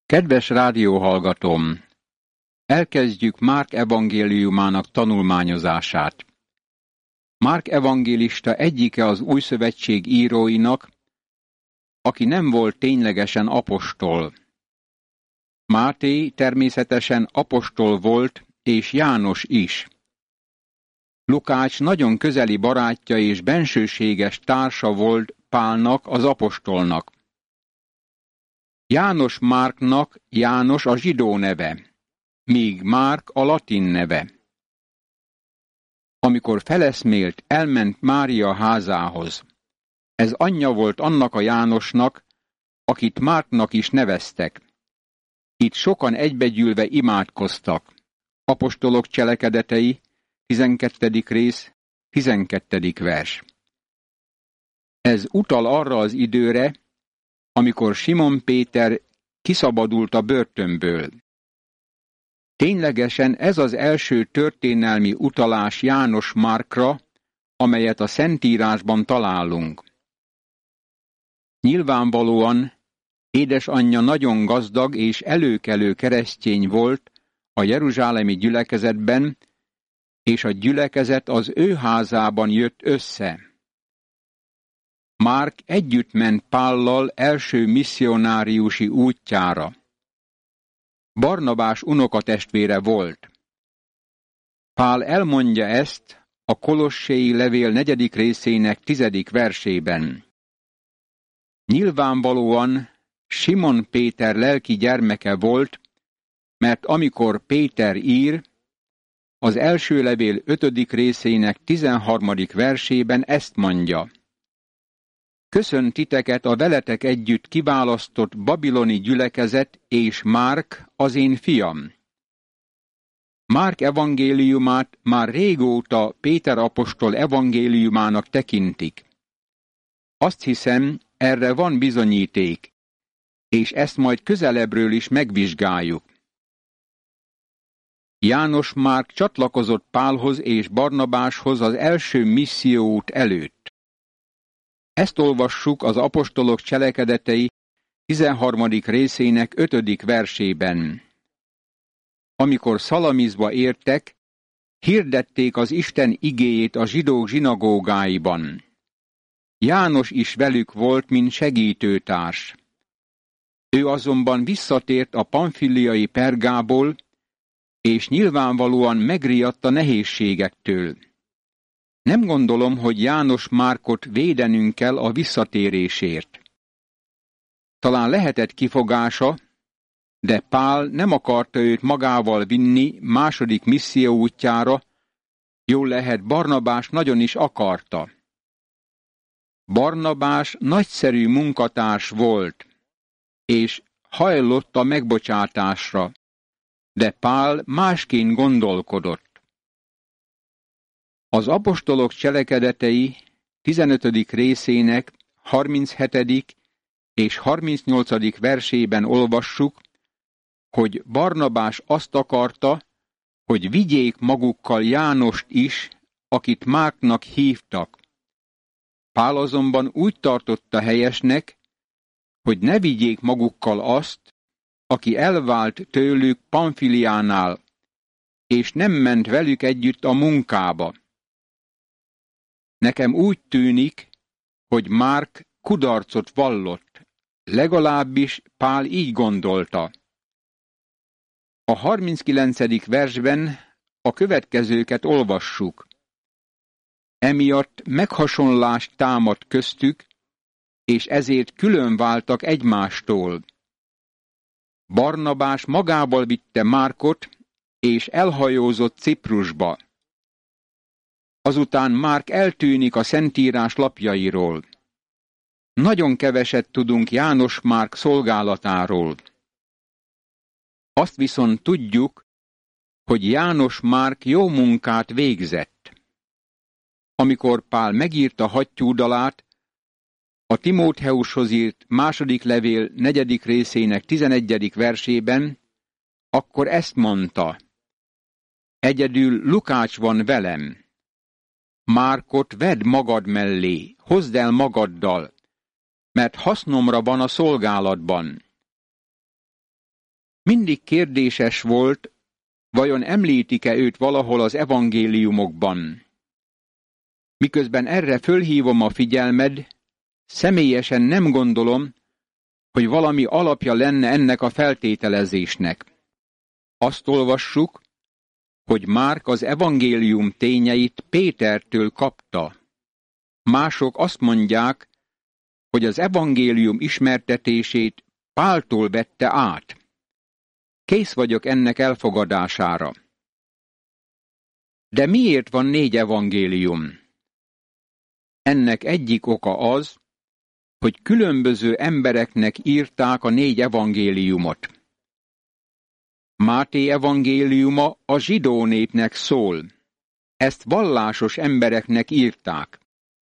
Kedves rádióhallgatóm! Elkezdjük Márk evangéliumának tanulmányozását. Márk evangélista egyike az Új Szövetség íróinak, aki nem volt ténylegesen apostol. Máté természetesen apostol volt, és János is. Lukács nagyon közeli barátja és bensőséges társa volt Pálnak, az apostolnak. János Márknak János a zsidó neve, míg Márk a latin neve. Amikor feleszmélt, elment Mária házához. Ez anyja volt annak a Jánosnak, akit Márknak is neveztek. Itt sokan egybegyűlve imádkoztak. Apostolok cselekedetei, 12. rész, 12. vers. Ez utal arra az időre, amikor Simon Péter kiszabadult a börtönből. Ténylegesen ez az első történelmi utalás János Márkra, amelyet a Szentírásban találunk. Nyilvánvalóan édesanyja nagyon gazdag és előkelő keresztény volt a jeruzsálemi gyülekezetben, és a gyülekezet az ő házában jött össze. Márk együtt ment Pállal első misszionáriusi útjára. Barnabás unokatestvére volt. Pál elmondja ezt a Kolossei levél 4. részének 10. versében. Nyilvánvalóan Simon Péter lelki gyermeke volt, mert amikor Péter ír, az első levél 5. részének 13. versében ezt mondja. Köszönt titeket a veletek együtt kiválasztott babiloni gyülekezet és Márk, az én fiam. Márk evangéliumát már régóta Péter apostol evangéliumának tekintik. Azt hiszem, erre van bizonyíték, és ezt majd közelebbről is megvizsgáljuk. János Márk csatlakozott Pálhoz és Barnabáshoz az első misszióút előtt. Ezt olvassuk az apostolok cselekedetei 13. részének 5. versében. Amikor Szalamizba értek, hirdették az Isten igéjét a zsidók zsinagógáiban. János is velük volt, mint segítőtárs. Ő azonban visszatért a pamfiliai Pergából, és nyilvánvalóan megriadt a nehézségektől. Nem gondolom, hogy János Márkot védenünk kell a visszatérésért. Talán lehetett kifogása, de Pál nem akarta őt magával vinni második misszió útjára, jól lehet Barnabás nagyon is akarta. Barnabás nagyszerű munkatárs volt, és hajlott a megbocsátásra, de Pál másként gondolkodott. Az apostolok cselekedetei 15. részének 37. és 38. versében olvassuk, hogy Barnabás azt akarta, hogy vigyék magukkal Jánost is, akit Márknak hívtak. Pál azonban úgy tartotta helyesnek, hogy ne vigyék magukkal azt, aki elvált tőlük Pamfiliánál, és nem ment velük együtt a munkába. Nekem úgy tűnik, hogy Márk kudarcot vallott, legalábbis Pál így gondolta. A 39. versben a következőket olvassuk. Emiatt meghasonlás támadt köztük, és ezért külön váltak egymástól. Barnabás magával vitte Márkot, és elhajózott Ciprusba. Azután Márk eltűnik a Szentírás lapjairól. Nagyon keveset tudunk János Márk szolgálatáról. Azt viszont tudjuk, hogy János Márk jó munkát végzett. Amikor Pál megírta hattyúdalát, a Timótheushoz írt második levél 4. részének 11. versében, akkor ezt mondta. Egyedül Lukács van velem. Márkot vedd magad mellé, hozd el magaddal, mert hasznomra van a szolgálatban. Mindig kérdéses volt, vajon említik-e őt valahol az evangéliumokban. Miközben erre fölhívom a figyelmed, személyesen nem gondolom, hogy valami alapja lenne ennek a feltételezésnek. Azt olvassuk, hogy Márk az evangélium tényeit Pétertől kapta. Mások azt mondják, hogy az evangélium ismertetését Páltól vette át. Kész vagyok ennek elfogadására. De miért van 4 evangélium? Ennek egyik oka az, hogy különböző embereknek írták a 4 evangéliumot. Máté evangéliuma a zsidó népnek szól. Ezt vallásos embereknek írták.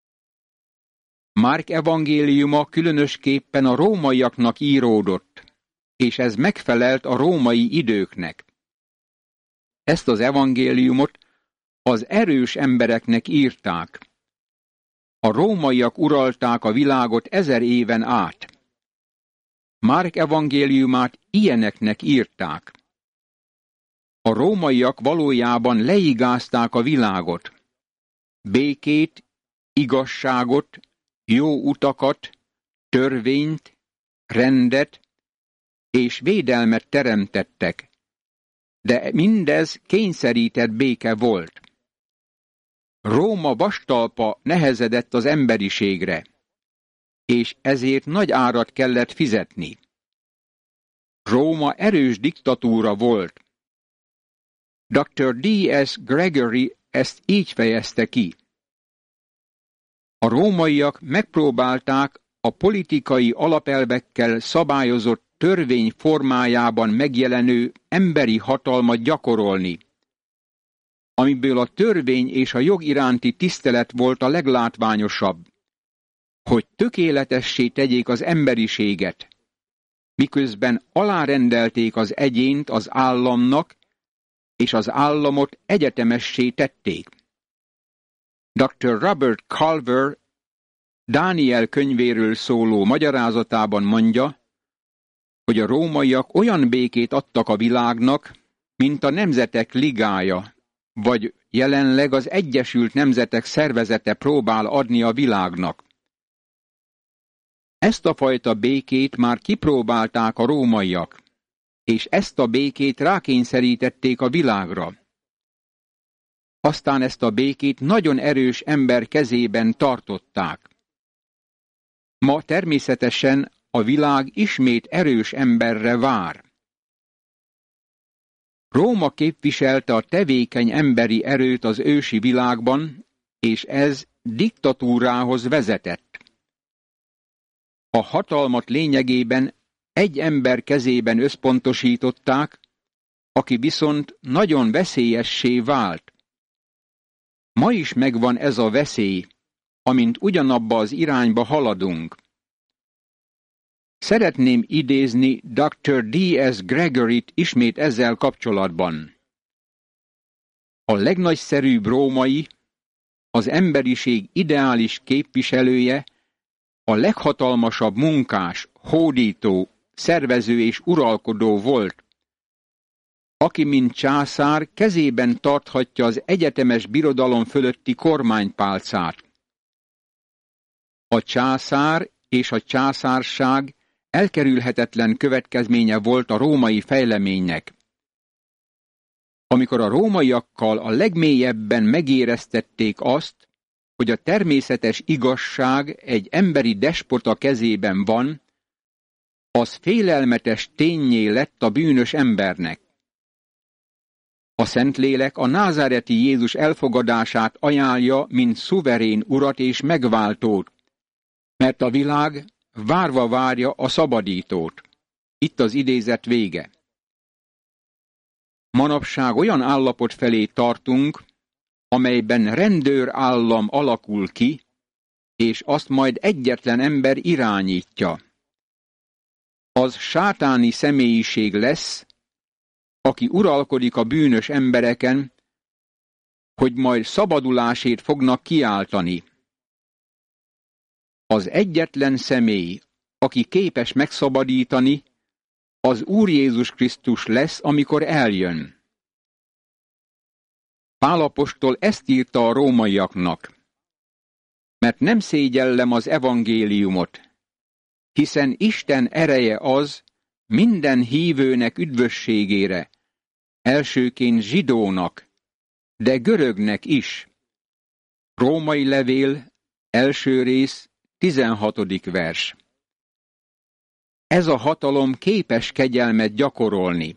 Márk evangéliuma különösképpen a rómaiaknak íródott, és ez megfelelt a római időknek. Ezt az evangéliumot az erős embereknek írták. A rómaiak uralták a világot 1000 éven át. Márk evangéliumát ilyeneknek írták. A rómaiak valójában leigázták a világot. Békét, igazságot, jó utakat, törvényt, rendet és védelmet teremtettek, de mindez kényszerített béke volt. Róma vastalpa nehezedett az emberiségre, és ezért nagy árat kellett fizetni. Róma erős diktatúra volt. Dr. D.S. Gregory ezt így fejezte ki. A rómaiak megpróbálták a politikai alapelvekkel szabályozott törvény formájában megjelenő emberi hatalmat gyakorolni, amiből a törvény és a jog iránti tisztelet volt a leglátványosabb, hogy tökéletessé tegyék az emberiséget, miközben alárendelték az egyént az államnak, és az államot egyetemessé tették. Dr. Robert Culver Dániel könyvéről szóló magyarázatában mondja, hogy a rómaiak olyan békét adtak a világnak, mint a Nemzetek Ligája, vagy jelenleg az Egyesült Nemzetek Szervezete próbál adni a világnak. Ezt a fajta békét már kipróbálták a rómaiak, és ezt a békét rákényszerítették a világra. Aztán ezt a békét nagyon erős ember kezében tartották. Ma természetesen a világ ismét erős emberre vár. Róma képviselte a tevékeny emberi erőt az ősi világban, és ez diktatúrához vezetett. A hatalmat lényegében egy ember kezében összpontosították, aki viszont nagyon veszélyessé vált. Ma is megvan ez a veszély, amint ugyanabba az irányba haladunk. Szeretném idézni Dr. D.S. Gregoryt ismét ezzel kapcsolatban. A legnagyszerűbb római, az emberiség ideális képviselője, a leghatalmasabb munkás, hódító, szervező és uralkodó volt, aki mint császár kezében tarthatja az egyetemes birodalom fölötti kormánypálcát. A császár és a császárság elkerülhetetlen következménye volt a római fejleménynek. Amikor a rómaiakkal a legmélyebben megéreztették azt, hogy a természetes igazság egy emberi despota kezében van, az félelmetes ténnyé lett a bűnös embernek. A Szentlélek a názáreti Jézus elfogadását ajánlja, mint szuverén urat és megváltót, mert a világ várva várja a szabadítót. Itt az idézet vége. Manapság olyan állapot felé tartunk, amelyben rendőrállam alakul ki, és azt majd egyetlen ember irányítja. Az sátáni személyiség lesz, aki uralkodik a bűnös embereken, hogy majd szabadulásért fognak kiáltani. Az egyetlen személy, aki képes megszabadítani, az Úr Jézus Krisztus lesz, amikor eljön. Pál apostol ezt írta a rómaiaknak: mert nem szégyellem az evangéliumot, hiszen Isten ereje az minden hívőnek üdvösségére, elsőként zsidónak, de görögnek is. Római levél, első rész, 16. vers. Ez a hatalom képes kegyelmet gyakorolni.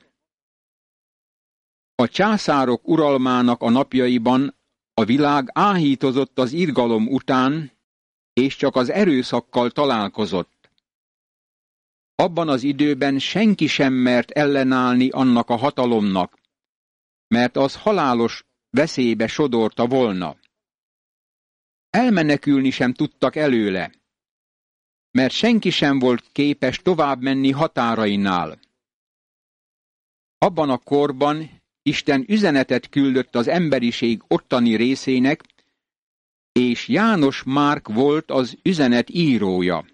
A császárok uralmának a napjaiban a világ áhítozott az irgalom után, és csak az erőszakkal találkozott. Abban az időben senki sem mert ellenállni annak a hatalomnak, mert az halálos veszélybe sodorta volna. Elmenekülni sem tudtak előle, mert senki sem volt képes tovább menni határainál. Abban a korban Isten üzenetet küldött az emberiség ottani részének, és János Márk volt az üzenet írója.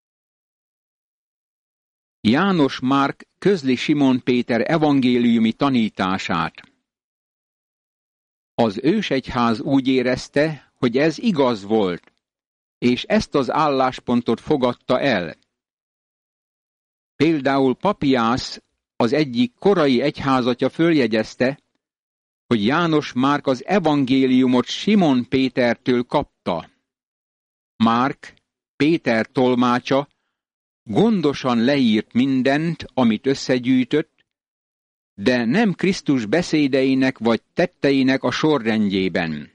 János Márk közli Simon Péter evangéliumi tanítását. Az ősegyház úgy érezte, hogy ez igaz volt, és ezt az álláspontot fogadta el. Például Papiász, az egyik korai egyházatja följegyezte, hogy János Márk az evangéliumot Simon Pétertől kapta. Márk, Péter tolmácsa, gondosan leírt mindent, amit összegyűjtött, de nem Krisztus beszédeinek vagy tetteinek a sorrendjében.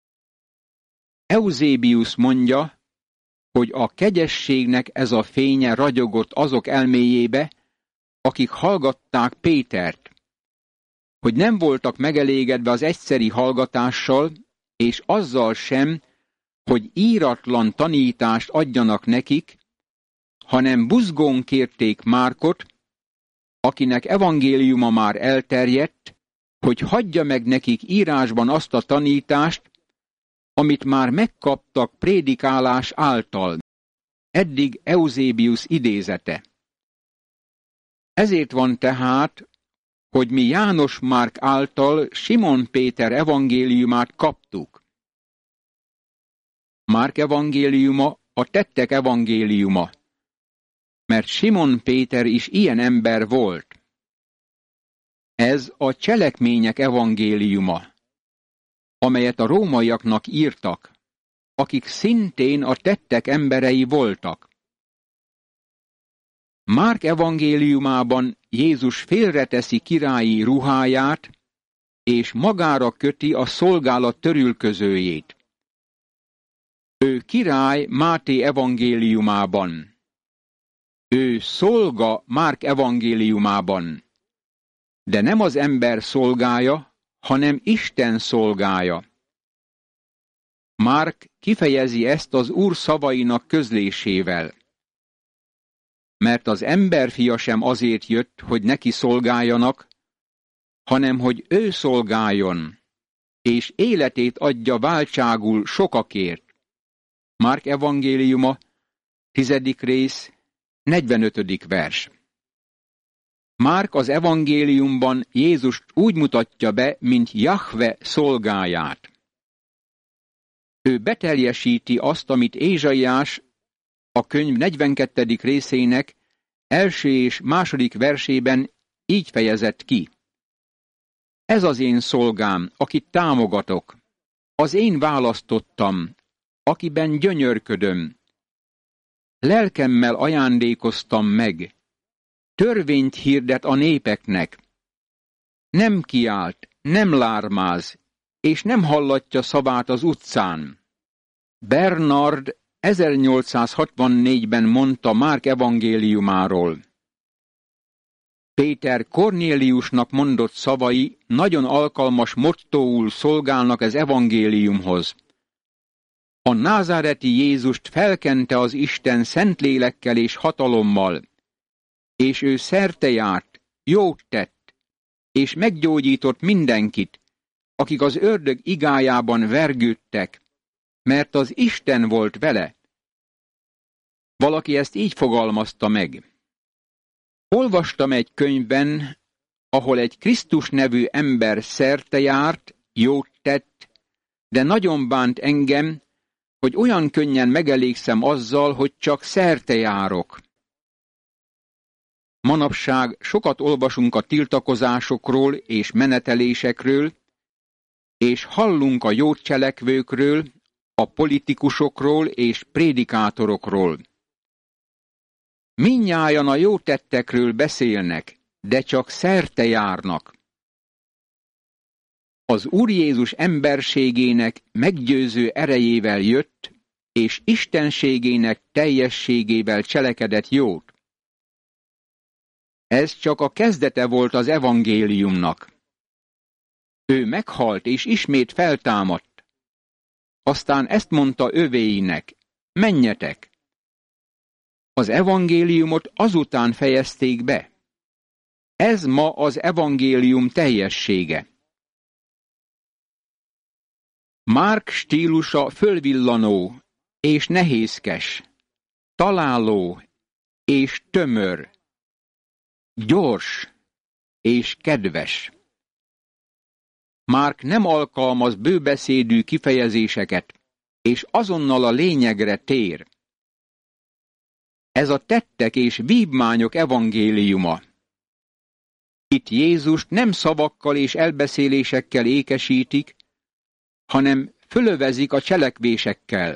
Euzébius mondja, hogy a kegyességnek ez a fénye ragyogott azok elméjébe, akik hallgatták Pétert, hogy nem voltak megelégedve az egyszeri hallgatással, és azzal sem, hogy íratlan tanítást adjanak nekik, hanem buzgón kérték Márkot, akinek evangéliuma már elterjedt, hogy hagyja meg nekik írásban azt a tanítást, amit már megkaptak prédikálás által. Eddig Euzébius idézete. Ezért van tehát, hogy mi János Márk által Simon Péter evangéliumát kaptuk. Márk evangéliuma a tettek evangéliuma, mert Simon Péter is ilyen ember volt. Ez a cselekmények evangéliuma, amelyet a rómaiaknak írtak, akik szintén a tettek emberei voltak. Márk evangéliumában Jézus félreteszi királyi ruháját, és magára köti a szolgálat törülközőjét. Ő király Máté evangéliumában. Ő szolga Márk evangéliumában, de nem az ember szolgája, hanem Isten szolgája. Márk kifejezi ezt az Úr szavainak közlésével. Mert az emberfia sem azért jött, hogy neki szolgáljanak, hanem hogy ő szolgáljon, és életét adja váltságul sokakért. Márk evangéliuma, 10. rész, 45. vers. Márk az evangéliumban Jézust úgy mutatja be, mint Jahve szolgáját. Ő beteljesíti azt, amit Ézsaiás a könyv 42. részének első és második versében így fejezett ki. Ez az én szolgám, akit támogatok, az én választottam, akiben gyönyörködöm. Lelkemmel ajándékoztam meg, törvényt hirdet a népeknek. Nem kiált, nem lármáz, és nem hallatja szavát az utcán. Bernard 1864-ben mondta Márk evangéliumáról. Péter Kornéliusnak mondott szavai nagyon alkalmas mottóul szolgálnak az evangéliumhoz. A názáreti Jézust felkente az Isten szentlélekkel és hatalommal, és ő szertejárt, jót tett, és meggyógyított mindenkit, akik az ördög igájában vergődtek, mert az Isten volt vele. Valaki ezt így fogalmazta meg. Olvastam egy könyvben, ahol egy Krisztus nevű ember szerte járt, jót tett, de nagyon bánt engem, hogy olyan könnyen megelégszem azzal, hogy csak szerte járok. Manapság sokat olvasunk a tiltakozásokról és menetelésekről, és hallunk a jót cselekvőkről, a politikusokról és prédikátorokról. Mindnyájan a jó tettekről beszélnek, de csak szerte járnak. Az Úr Jézus emberségének meggyőző erejével jött, és istenségének teljességével cselekedett jót. Ez csak a kezdete volt az evangéliumnak. Ő meghalt és ismét feltámadt. Aztán ezt mondta övéinek: menjetek! Az evangéliumot azután fejezték be. Ez ma az evangélium teljessége. Márk stílusa fölvillanó és nehézkes, találó és tömör, gyors és kedves. Márk nem alkalmaz bőbeszédű kifejezéseket, és azonnal a lényegre tér. Ez a tettek és vívmányok evangéliuma. Itt Jézust nem szavakkal és elbeszélésekkel ékesítik, hanem fölövezik a cselekvésekkel.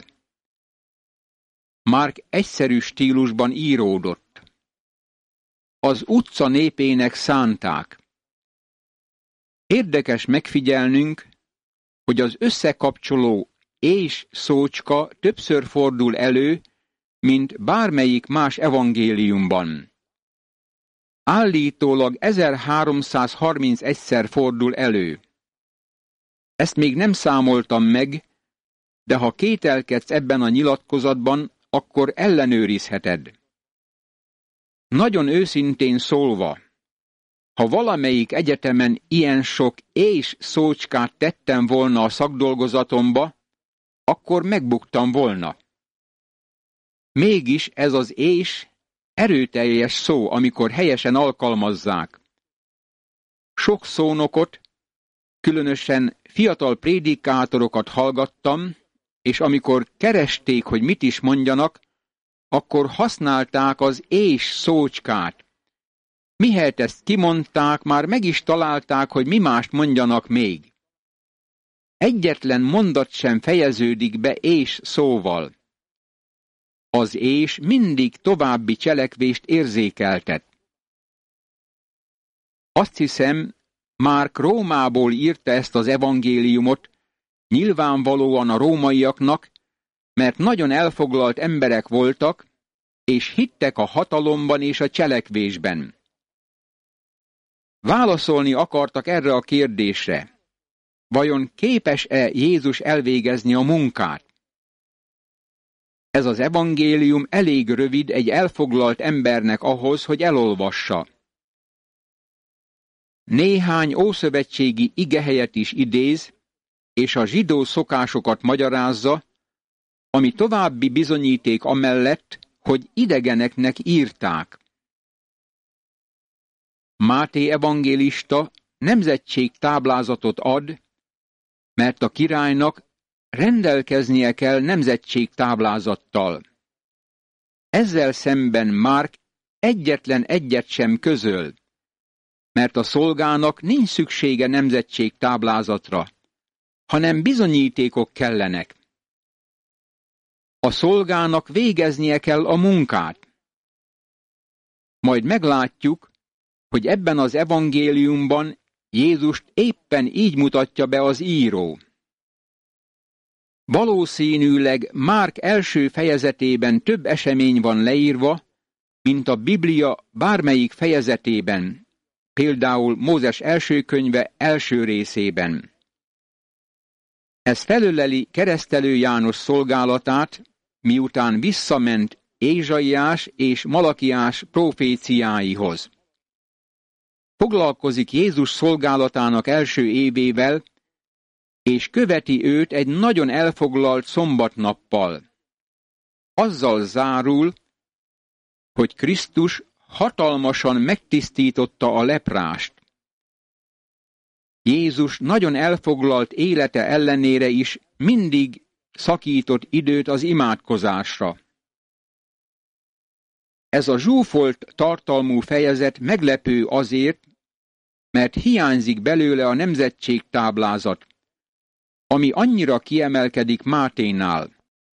Márk egyszerű stílusban íródott. Az utca népének szánták. Érdekes megfigyelnünk, hogy az összekapcsoló és szócska többször fordul elő, mint bármelyik más evangéliumban. Állítólag 1331-szer fordul elő. Ezt még nem számoltam meg, de ha kételkedsz ebben a nyilatkozatban, akkor ellenőrizheted. Nagyon őszintén szólva, ha valamelyik egyetemen ilyen sok és szócskát tettem volna a szakdolgozatomba, akkor megbuktam volna. Mégis ez az és erőteljes szó, amikor helyesen alkalmazzák. Sok szónokot, különösen fiatal prédikátorokat hallgattam, és amikor keresték, hogy mit is mondjanak, akkor használták az és szócskát. Mihelyt ezt kimondták, már meg is találták, hogy mi mást mondjanak még. Egyetlen mondat sem fejeződik be és szóval. Az és mindig további cselekvést érzékeltet. Azt hiszem, Márk Rómából írta ezt az evangéliumot, nyilvánvalóan a rómaiaknak, mert nagyon elfoglalt emberek voltak, és hittek a hatalomban és a cselekvésben. Válaszolni akartak erre a kérdésre. Vajon képes-e Jézus elvégezni a munkát? Ez az evangélium elég rövid egy elfoglalt embernek ahhoz, hogy elolvassa. Néhány ószövetségi igehelyet is idéz, és a zsidó szokásokat magyarázza, ami további bizonyíték amellett, hogy idegeneknek írták. Máté evangélista nemzetségtáblázatot ad, mert a királynak rendelkeznie kell nemzetségtáblázattal. Ezzel szemben Márk egyetlen egyet sem közöl, mert a szolgának nincs szüksége nemzetségtáblázatra, hanem bizonyítékok kellenek. A szolgának végeznie kell a munkát. Majd meglátjuk, hogy ebben az evangéliumban Jézust éppen így mutatja be az író. Valószínűleg Márk első fejezetében több esemény van leírva, mint a Biblia bármelyik fejezetében, például Mózes első könyve első részében. Ez felöleli Keresztelő János szolgálatát, miután visszament Ézsaiás és Malakiás proféciáihoz. Foglalkozik Jézus szolgálatának első évével, és követi őt egy nagyon elfoglalt szombatnappal. Azzal zárul, hogy Krisztus hatalmasan megtisztította a leprást. Jézus nagyon elfoglalt élete ellenére is mindig szakított időt az imádkozásra. Ez a zsúfolt tartalmú fejezet meglepő azért, mert hiányzik belőle a nemzetségtáblázat, ami annyira kiemelkedik Máténál.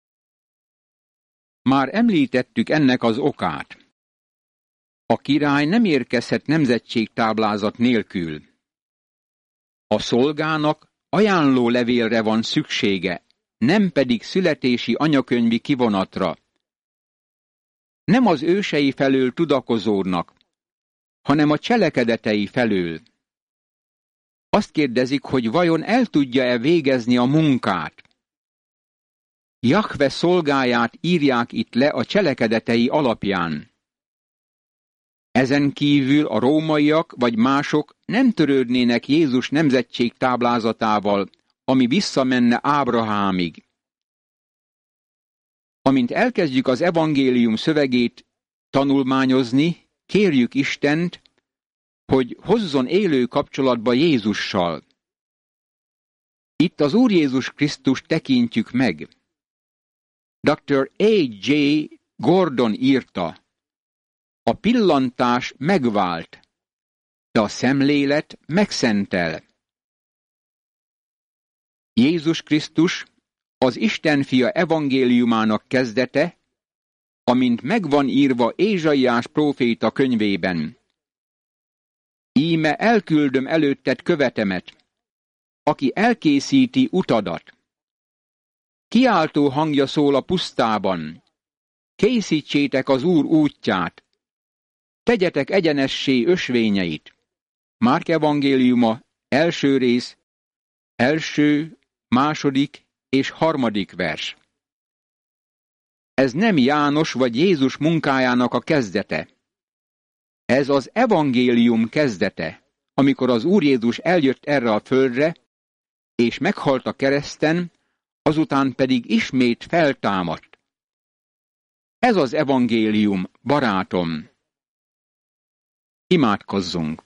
Már említettük ennek az okát. A király nem érkezhet nemzetségtáblázat nélkül. A szolgának ajánlólevélre van szüksége, nem pedig születési anyakönyvi kivonatra. Nem az ősei felől tudakozódnak, hanem a cselekedetei felől. Azt kérdezik, hogy vajon el tudja-e végezni a munkát. Jahve szolgáját írják itt le a cselekedetei alapján. Ezen kívül a rómaiak vagy mások nem törődnének Jézus nemzetségtáblázatával, ami visszamenne Ábrahámig. Amint elkezdjük az evangélium szövegét tanulmányozni, kérjük Istent, hogy hozzon élő kapcsolatba Jézussal. Itt az Úr Jézus Krisztust tekintjük meg. Dr. A.J. Gordon írta, a pillantás megvált, de a szemlélet megszentel. Jézus Krisztus az Isten fia evangéliumának kezdete, amint megvan írva Ézsaiás próféta könyvében. Íme elküldöm előtted követemet, aki elkészíti utadat. Kiáltó hangja szól a pusztában, készítsétek az Úr útját, tegyetek egyenessé ösvényeit. Márk evangéliuma, első rész, első, második és harmadik vers. Ez nem János vagy Jézus munkájának a kezdete. Ez az evangélium kezdete, amikor az Úr Jézus eljött erre a földre, és meghalt a kereszten, azután pedig ismét feltámadt. Ez az evangélium, barátom. Imádkozzunk.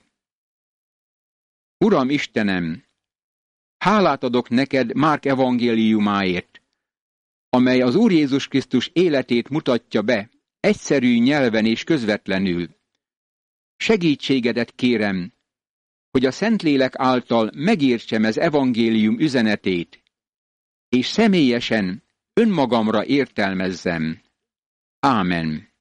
Uram Istenem, hálát adok neked Márk evangéliumáért, amely az Úr Jézus Krisztus életét mutatja be, egyszerű nyelven és közvetlenül. Segítségedet kérem, hogy a Szentlélek által megértsem az evangélium üzenetét, és személyesen önmagamra értelmezzem. Ámen.